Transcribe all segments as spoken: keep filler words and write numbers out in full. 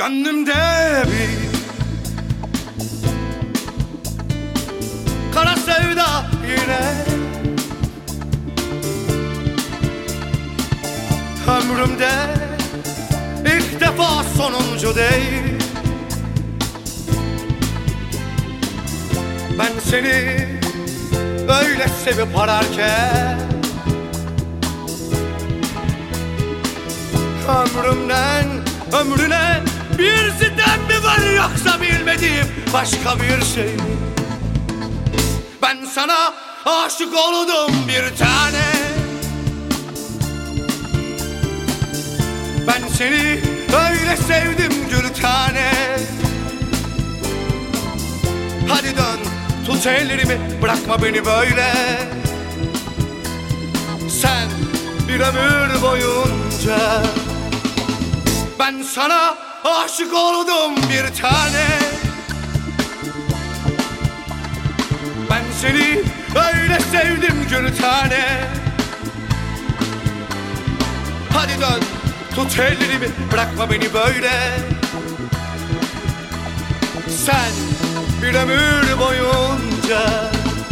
Gönlümde bir kara sevda yine, ömrümde ilk defa sonuncu değil. Ben seni öyle sevip ararken, ömrümden ömrüne bir sitem mi var, yoksa bilmediğim başka bir şey mi? Ben sana aşık oldum bir tane, ben seni öyle sevdim gül tane. Hadi dön, tut ellerimi, bırakma beni böyle. Sen bir ömür boyunca, ben sana aşık oldum bir tane, ben seni öyle sevdim gül tane. Hadi dön, tut ellerimi, bırakma beni böyle. Sen bir ömür boyunca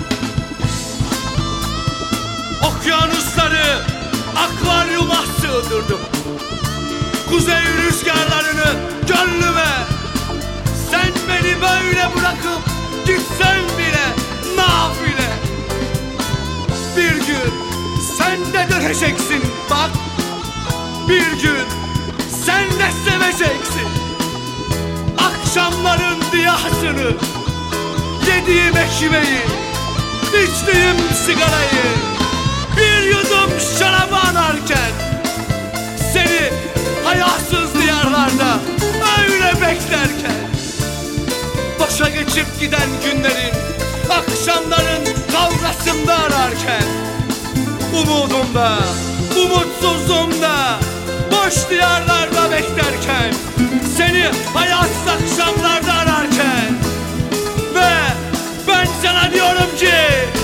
okyanusları akvaryuma sığdırdım, kuzey rüzgarlarını gönlüme. Sen beni böyle bırakıp gitsen bile nafile, bir gün sen de döneceksin bak, bir gün sen de seveceksin. Akşamların diyasını, yediğim ekmeği, içtiğim sigarayı, bir yudum şarabı anarken, seni hayasız diyarlarda öyle beklerken, boşa geçip giden günlerin, akşamların kavgasında ararken, umudumda, umutsuzluğumda, boş diyarlarda beklerken, seni hayasız akşamlarda ararken, ve ben sana diyorum ki,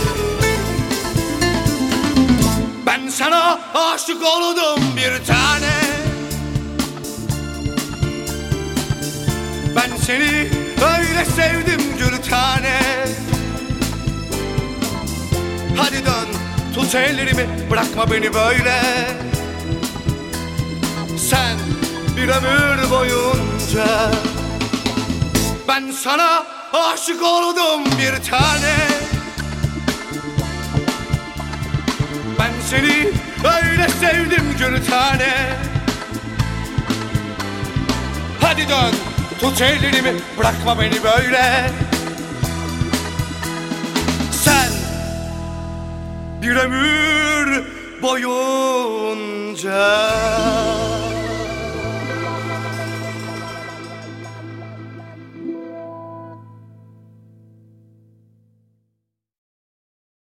ben sana aşık oldum bir tane, ben seni öyle sevdim gül tane. Hadi dön, tut ellerimi, bırakma beni böyle. Sen bir ömür boyunca, ben sana aşık oldum bir tane, ben seni öyle sevdim gül tane. Hadi dön, tut ellerimi, bırakma beni böyle. Sen bir ömür boyunca